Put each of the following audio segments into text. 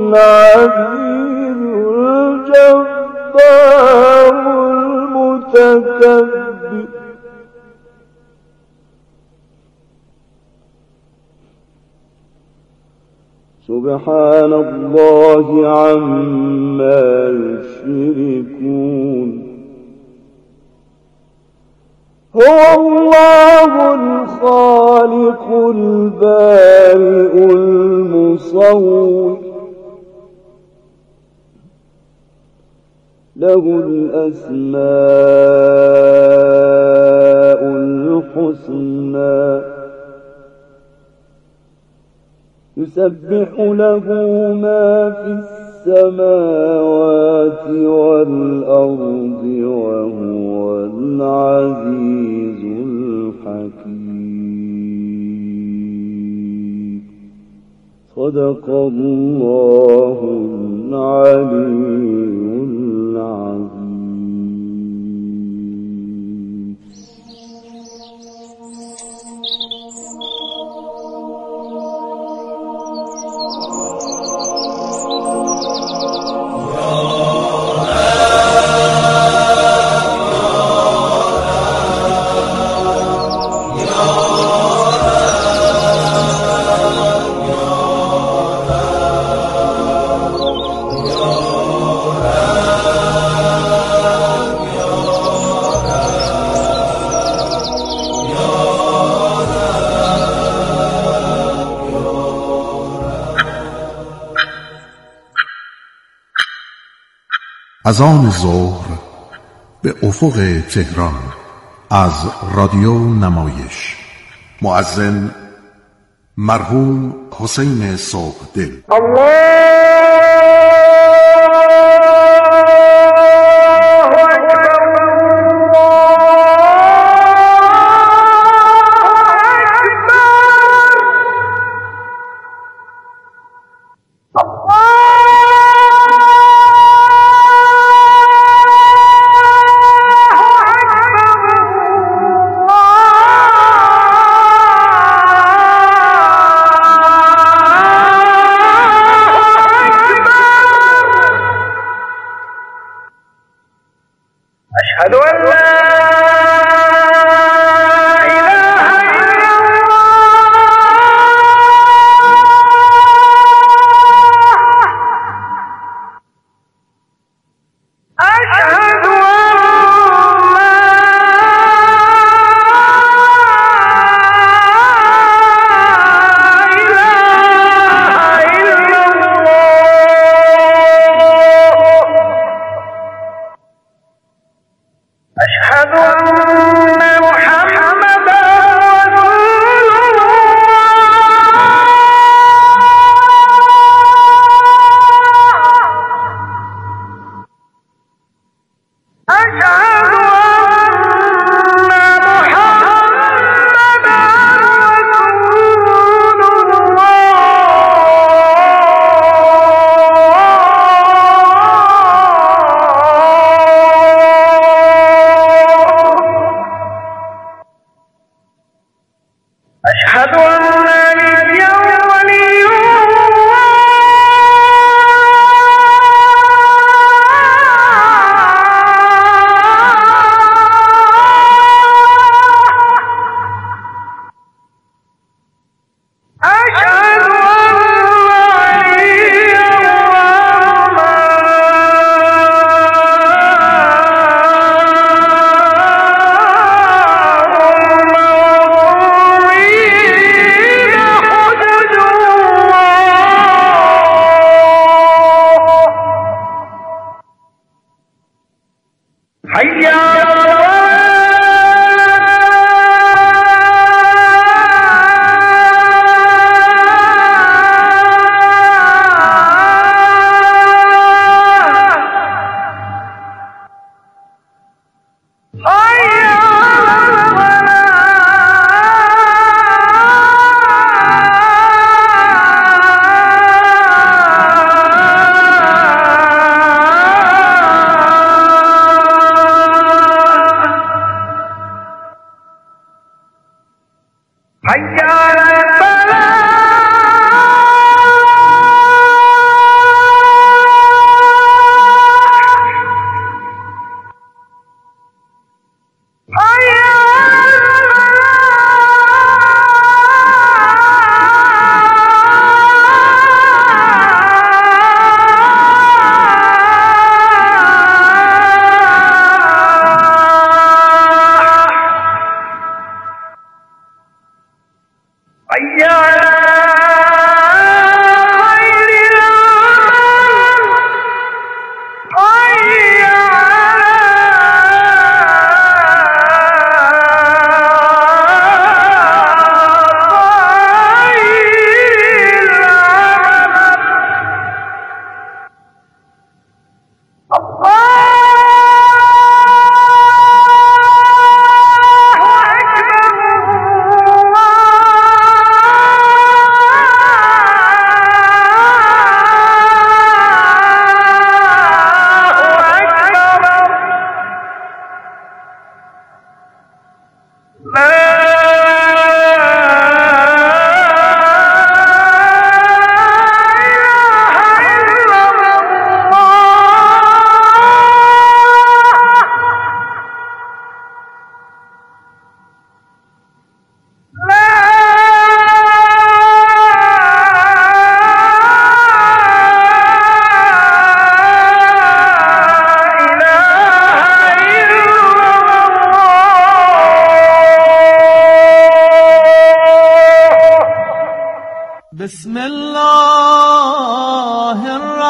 العزيز الجبار المتكبر. سبحان الله عما يشركون. هو الله الخالق البارئ المصور، له الأسماء الحسنى، يسبح له ما في السماوات والأرض وهو العزيز الحكيم. صدق الله العلي العظيم. از آن ظهر به افق تهران از رادیو نمایش، مؤذن مرحوم حسین صبحدل.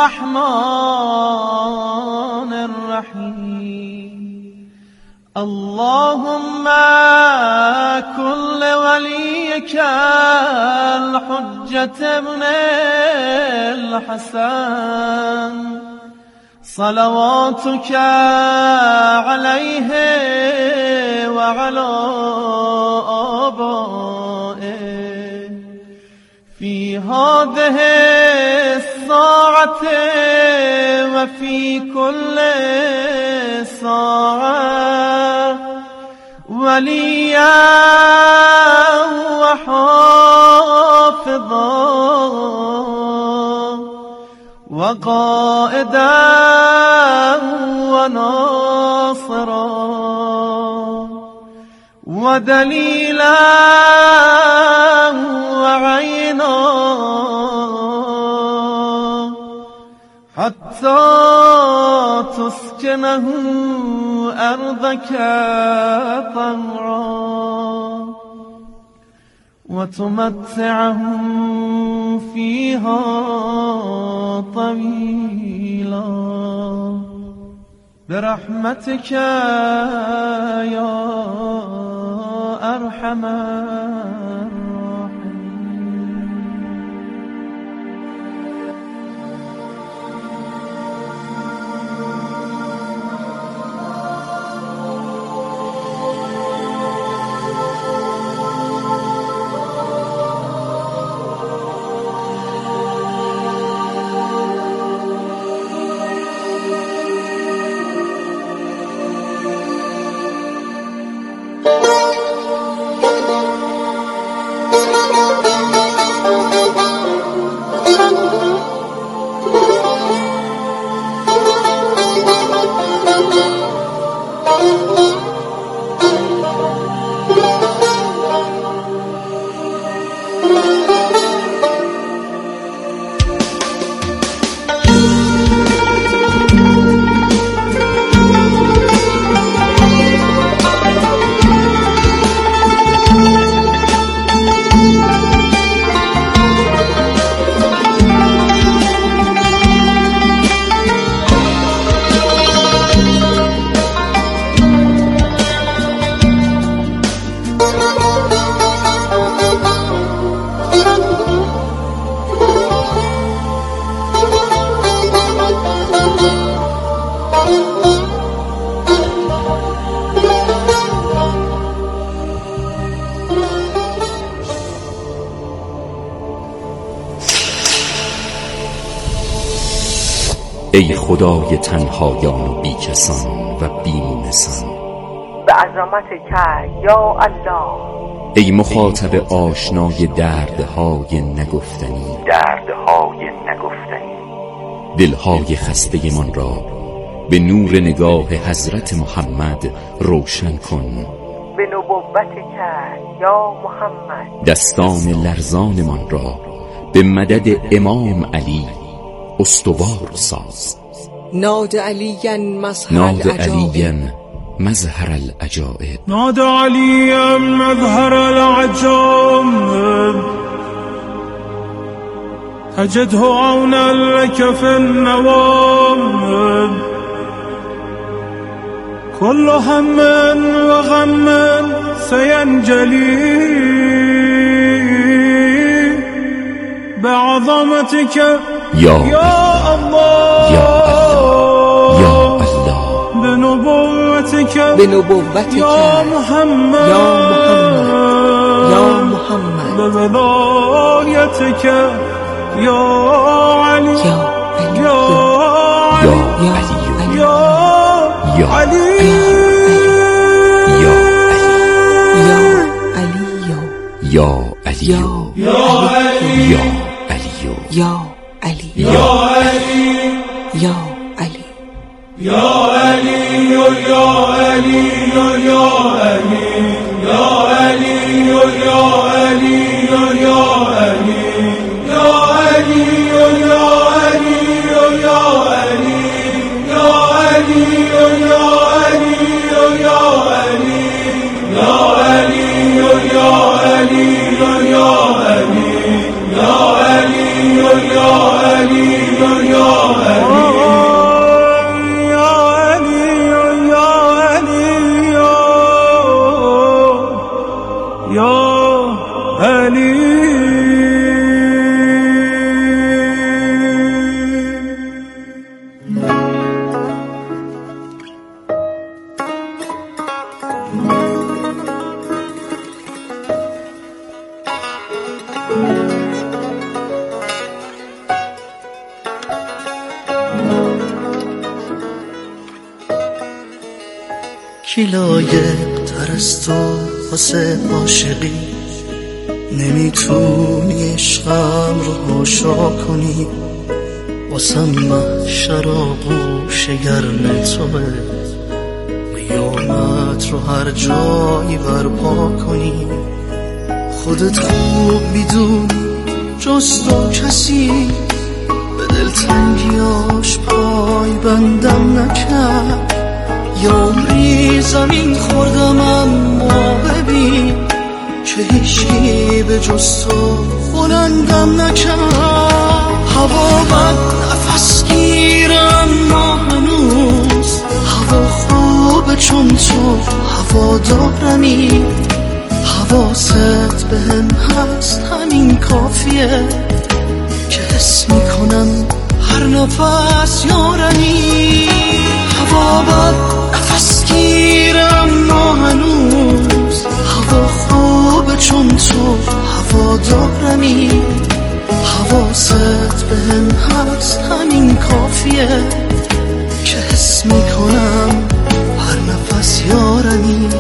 الرحمن الرحيم اللهم كل وليك الحجة ابن الحسن صلواتك عليه وعلى آبائه في هذه الساعة وفي كل ساعة وليا وحافظا وقائدا وناصرا ودليلا وعينا حتى تسكنه أرضك طوعا وتمتعهم فيها طويلا برحمتك يا أرحم ای خدای تنهایان و بیکسان و بیمونسان به عظمتک یا الله ای مخاطب آشنای دردهای نگفتنی دلهای خسته من را به نور نگاه حضرت محمد روشن کن به نبوتک یا محمد دستان لرزان من را به مدد امام علی استوار ساز ناد علیاً مظهر العجائب ناد علیاً مظهر العجائب تجده عونا لك في النوام كل هم وغم سينجلي بعظمتك یا الله بنبوتك یا محمد بولایتك یا علی یا علی یا علی یا کی لایق تر از تو واسه عاشقی؟ نمیتونی عشقم رو حاشا کنی، واسم محشر آغوش گرم توه، قیامت رو هر جایی برپا کنی. خودت خوب میدونی جز تو کسی به دلتنگیاش پای بندم نکرد. یا عمری زمین خوردم اما ببین که هیچی به جز تو بلندم نکرد. هوا بد نفس گیرم ما هنوز، هوا خوبه چون تو هوا دارمی. حواست به هم هست همین کافیه که حس میکنم هر نفس یارمی. هوا بد نفس گیرم ما هنوز، هوا خوبه چون تو هوا دارمی. حواست به هم هست همین کافیه که حس میکنم هر نفس یارمی.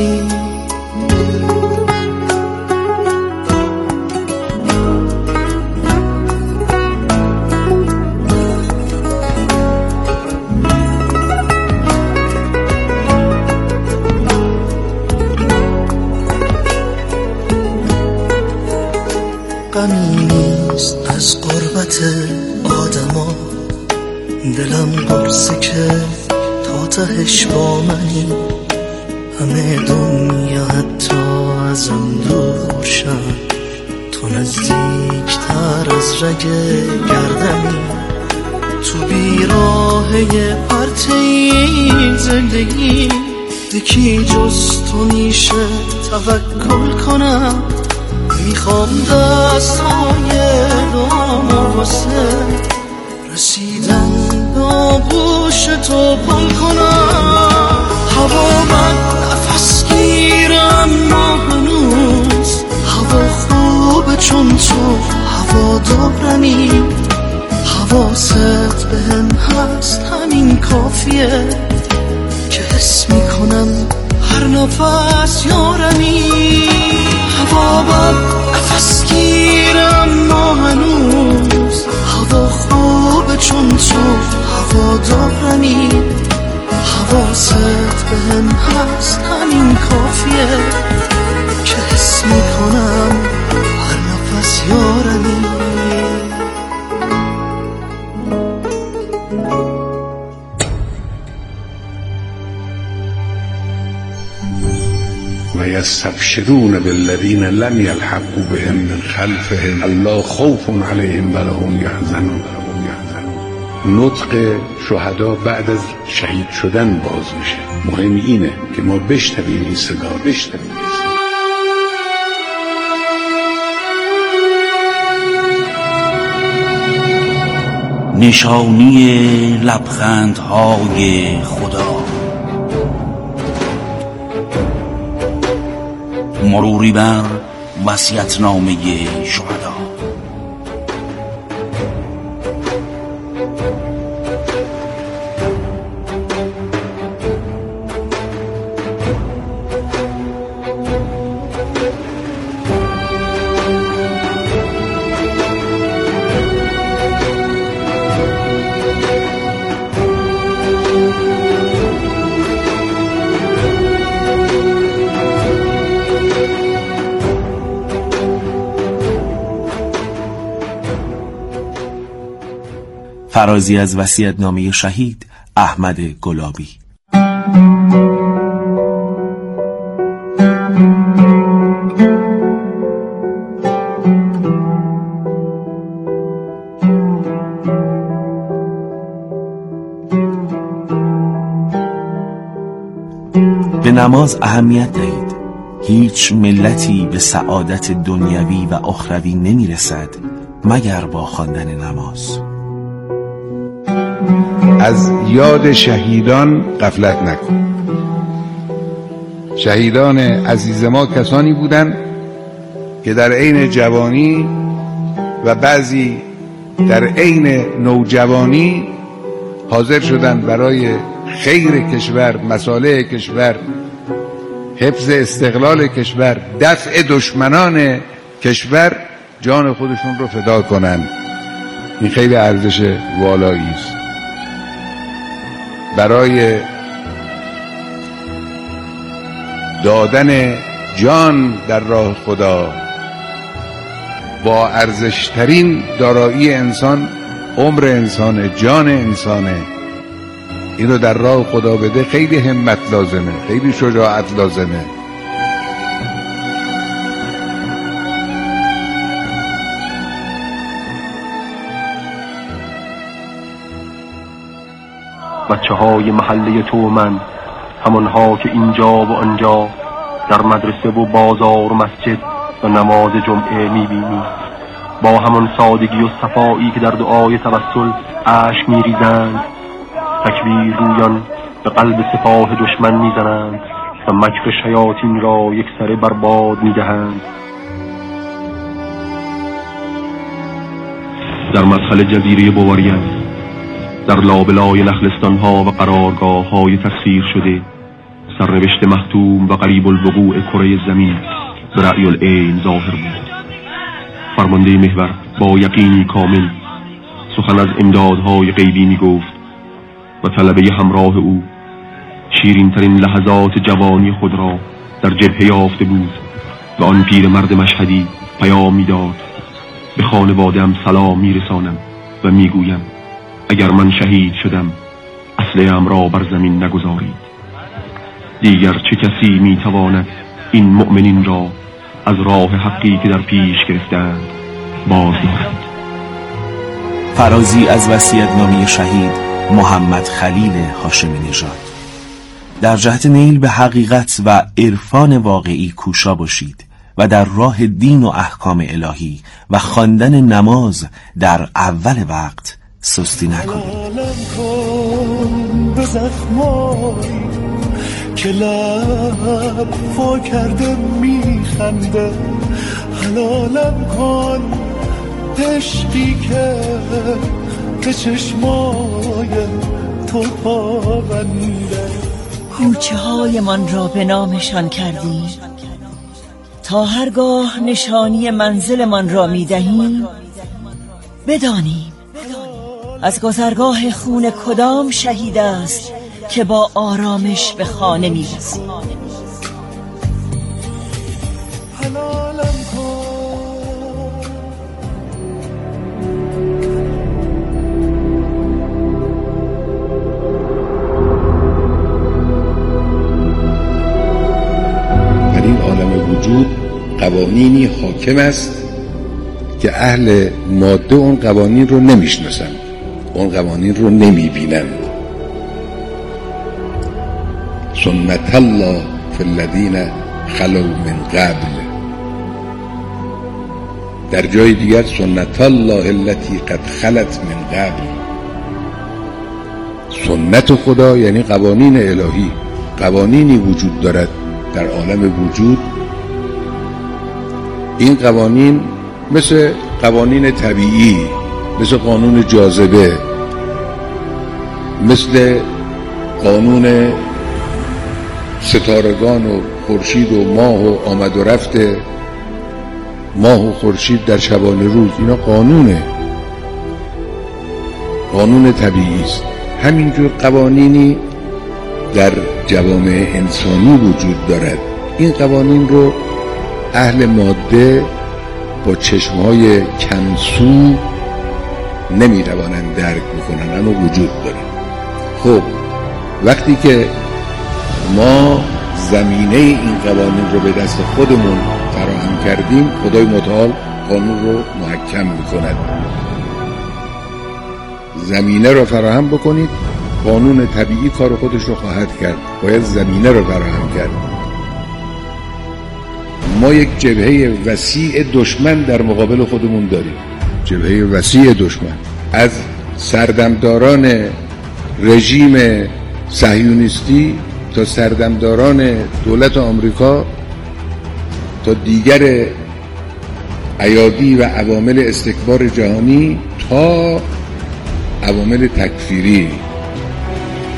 غمی نیست از غربت آدما، دلم قرصه که تا تهش با منی. همه دنیا حتی ازم دور شد، تو نزدیکتر از رگ گردنی. تو بیراهه پرتهی زندگی، یکی جز تو میشه توکل کنم. میخوام دستای دامو واسه رسیدن به آغوش تو پل کنم. هوا بد نفس گیرم ما هنوز، هوا خوبه چون تو هوا دارمی. حواست به هم هست همین کافیه که حس میکنم هر نفس یارمی. هوا بد نفس گیرم ما هنوز، هوا خوبه چون تو هوا دارمی. حواست به هم هست همین کافیه که حس میکنم هر نفس یارمی. و یستبشرون بالذین لم یلحقوا بهم من خلفهم الا خوف علیهم ولا هم یحزنون. نطق شهدا بعد از شهید شدن باز میشه. مهم اینه که ما بشنویم این صدا، بشنویم. نشانی لبخندهای خدا، مروری بر وصیت‌نامه شهدا. فرازی از وصیت‌نامه شهید احمد گلابی. به نماز اهمیت دهید. هیچ ملتی به سعادت دنیوی و اخروی نمیرسد مگر با خواندن نماز. از یاد شهیدان غفلت نکن. شهیدان عزیز ما کسانی بودند که در عین جوانی و بعضی در عین نوجوانی حاضر شدن برای خیر کشور، مصالح کشور، حفظ استقلال کشور، دفع دشمنان کشور جان خودشون رو فدا کنن. این خیلی ارزش والایی است. برای دادن جان در راه خدا با ارزشترین دارایی انسان عمر انسانه، جان انسانه. این رو در راه خدا بده، خیلی همت لازمه، خیلی شجاعت لازمه. بچه های محله تو و من، همانها که اینجا و آنجا در مدرسه و بازار و مسجد و نماز جمعه میبینی، با همان سادگی و صفایی که در دعای توسل اشک میریزند، تکبیر رویان به قلب سپاه دشمن میزنند و مکر شیاطین را یک سره برباد میدهند. در مدخل جزیره بواریان، در لابلای نخلستان‌ها و قرارگاه‌های تسخیر شده، سرنوشت محتوم و قریب الوقوع کره زمین به رأی العین ظاهر بود. فرمانده محور با یقینی کامل سخن از امدادهای غیبی می گفت و طلبه همراه او شیرین ترین لحظات جوانی خود را در جبهه یافته بود و آن پیر مرد مشهدی پیام می داد: به خانواده‌ام سلام می رسانم و می گویم اگر من شهید شدم اسلحه‌ام را بر زمین نگذارید. دیگر چه کسی می تواند این مؤمنین را از راه حقی که در پیش گرفتند باز دارد. فرازی از وصیت‌نامه شهید محمد خلیل هاشمی نژاد. در جهت نیل به حقیقت و عرفان واقعی کوشا باشید و در راه دین و احکام الهی و خواندن نماز در اول وقت سستی نکنید. به زخمایی که لب وا کرده میخنده، حلالم کن عشقی که به چشمای تو پابنده. کوچه های من را به نامشان کردیم، تا هرگاه نشانی منزل من را میدهیم بدانیم از گذرگاه خون کدام شهید است که با آرامش به خانه میرسیم. در این عالم وجود قوانینی حاکم است که اهل ماده اون قوانین رو نمیشناسند، اون قوانین رو نمیبینند. سنت الله فی الذین خلو من قبل. در جای دیگر سنت الله التي قد خلت من قبل. سنت خدا یعنی قوانین الهی. قوانینی وجود دارد در عالم وجود. این قوانین مثل قوانین طبیعی، مثل قانون جاذبه، مثل قانون ستارگان و خورشید و ماه و آمد و رفت ماه و خورشید در شبانه روز، اینا قانون طبیعی است. همینجور قوانینی در جوامع انسانی وجود دارد. این قوانین رو اهل ماده با چشمهای کمسو نمی‌توانند درک بکنن، اما وجود داره. خب وقتی که ما زمینه این قوانین رو به دست خودمون فراهم کردیم، خدای متعال قانون رو محکم می‌کند. زمینه رو فراهم بکنید، قانون طبیعی کار خودش رو خواهد کرد. باید زمینه رو فراهم کرد. ما یک جبهه وسیع دشمن در مقابل خودمون داریم. جبهه وسیع دشمن، از سردمداران رژیم صهیونیستی تا سردمداران دولت آمریکا تا دیگر ایادی و عوامل استکبار جهانی تا عوامل تکفیری.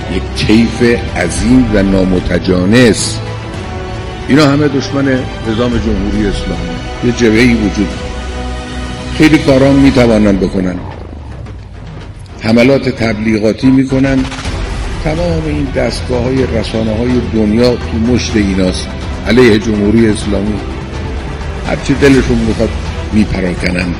یک طیف عظیم و نامتجانس. اینا همه دشمن نظام جمهوری اسلامی. یه جبهه‌ای وجود، خیلی کارا میتوانن بکنن، حملات تبلیغاتی میکنن، تمام این دستگاه‌های رسانه‌های دنیا تو مشت ایناست علیه جمهوری اسلامی. هرچی دلشون میخواد میپراکنن.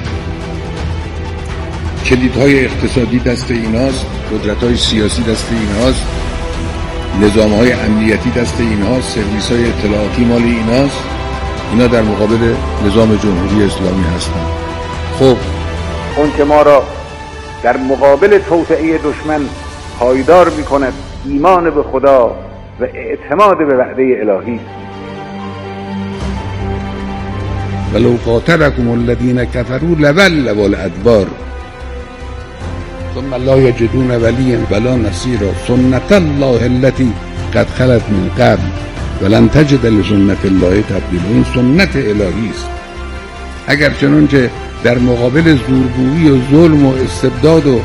کلیدهای اقتصادی دست ایناست، قدرت‌های سیاسی دست ایناست، نظام‌های امنیتی دست ایناست، سرویس‌های اطلاعاتی مال ایناست. اینا در مقابل نظام جمهوری اسلامی هستن. خب اون که ما را در مقابل توطئه دشمن پایدار می‌کند ایمان به خدا و اعتماد به وعده الهی. ولو قاتلكم الذين كفروا لولوا الادبار ثم لا يجدون وليا ولا نصيرا سنة الله التي قد خلت من قبل ولن تجد لسنة الله تبديلا. این سنت الهی است. اگر چنانچه در مقابل زورگویی و ظلم و استبداد و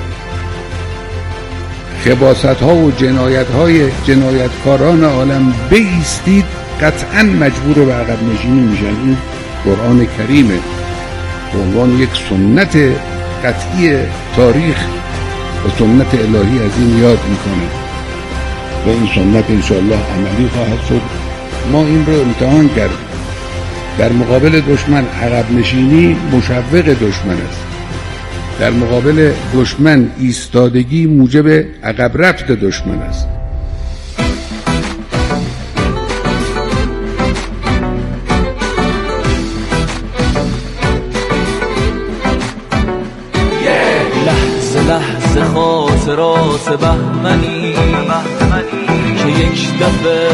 خباست‌ها و جنایت‌های جنایتکاران عالم بایستید، قطعاً مجبور به عقب نشینی میشن. این قرآن کریمه به عنوان یک سنت قطعی تاریخ و سنت الهی از این یاد میکنه و این سنت انشاءالله عملی خواهد شد. ما این رو امتحان کردیم. در مقابل دشمن عقب نشینی مشوق دشمن است. در مقابل دشمن ایستادگی موجب عقب رفت دشمن است. لحظه خاطرات بهمنی که یک دفعه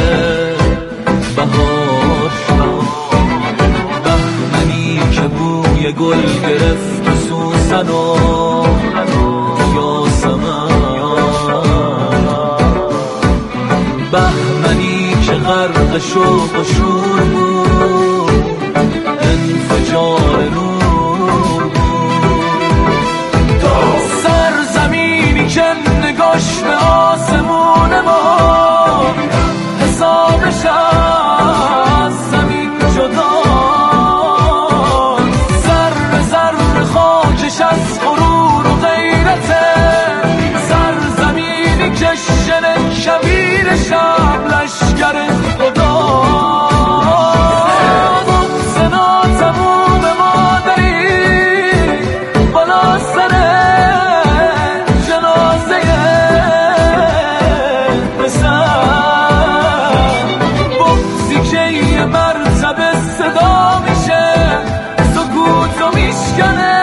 بهار شد، بهمنی که بوی گل گرفت و سوسن و یاسمن، بهمنی که غرق شوق و شور بود، انفجار نور که نگاش به آسمون ما حسابش از زمین جدا، ذره ذره خاکش از غرور و غیرته، سرزمینی که شن شبیر شب لشگر خدا، سنا تموم مادری بالا سره صدا میشه سکوت رو میشکنه.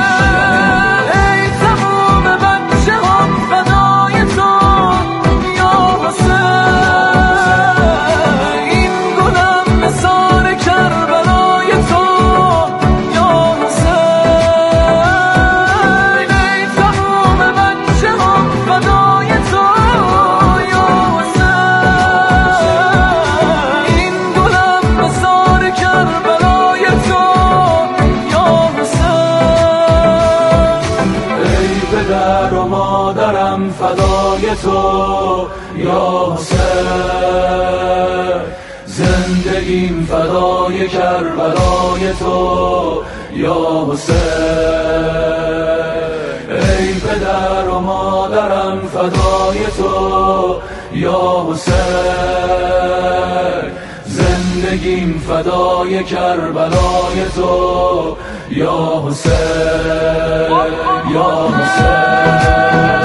ای تموم بچه هم فدای تو یا حسین، این گلم مثال کربلای تو یا حسین. ای تموم بچه هم فدای تو یا حسین، این گلم مثال کربلای تو یا حسین. ای پدر و مادرم فدای تو یا حسین، زندگیم فدای کربلای تو یا حسین. ای پدر و مادرم فدای تو یا حسین، زندگیم فدای کربلای تو یا حسین، یا حسین.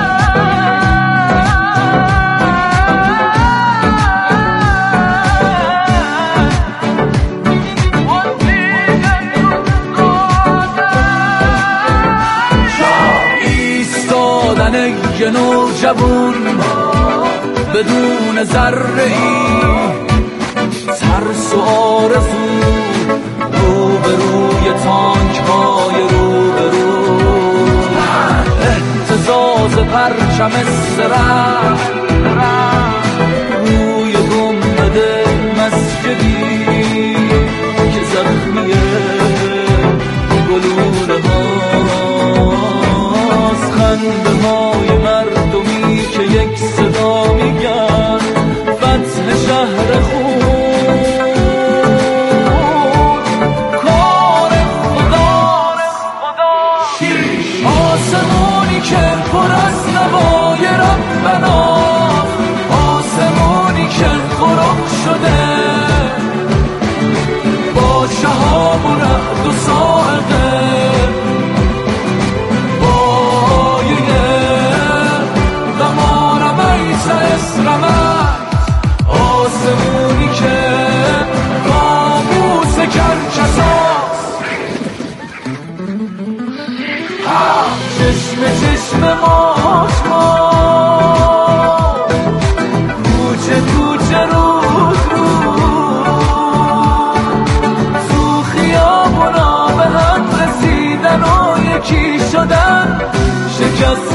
ایستادن یه نوجوان بدون ذره‌ای ترس و آرزو، روبروی تانک های روبرو، اهتزاز پرچم سرح روی گنبد مسجدی که زخمی گلوله هاست، خنده های مردمی که یک صدا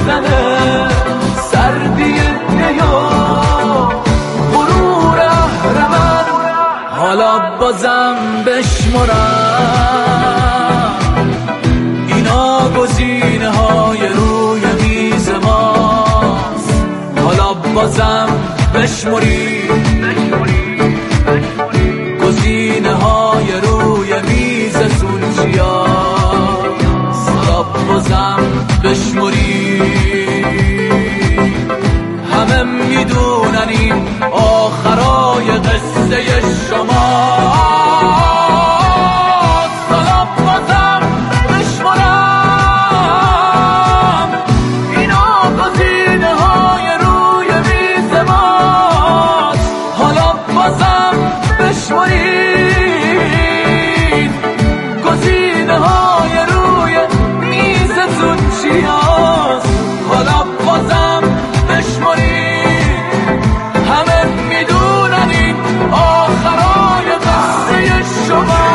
میزنه سردی نیا غرور اهرمن حالا بازم بشمرم اینا گزینه های روی میز ماست حالا بازم بشمریم گزینه های روی میز سوچیاست حالا بازم بشمریم همه میدونن این آخرای قصه شماست حالا بازم بشمرم اینا گزینه های روی میز ماست حالا بازم بشمرین گزینه های روی میز سوچیاست حالا بازم بشمرین همه میدونن این آخرای قصه شما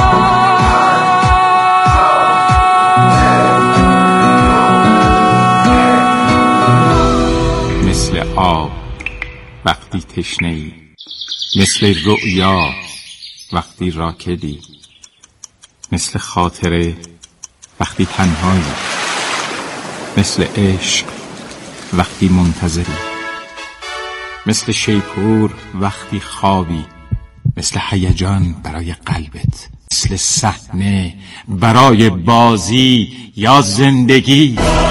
مثل آب وقتی تشنه‌ای مثل رؤیا وقتی راکدی مثل خاطره وقتی تنهایی مثل عشق وقتی منتظری مثل شیپور وقتی خوابی مثل هیجان برای قلبت مثل صحنه برای بازی یا زندگی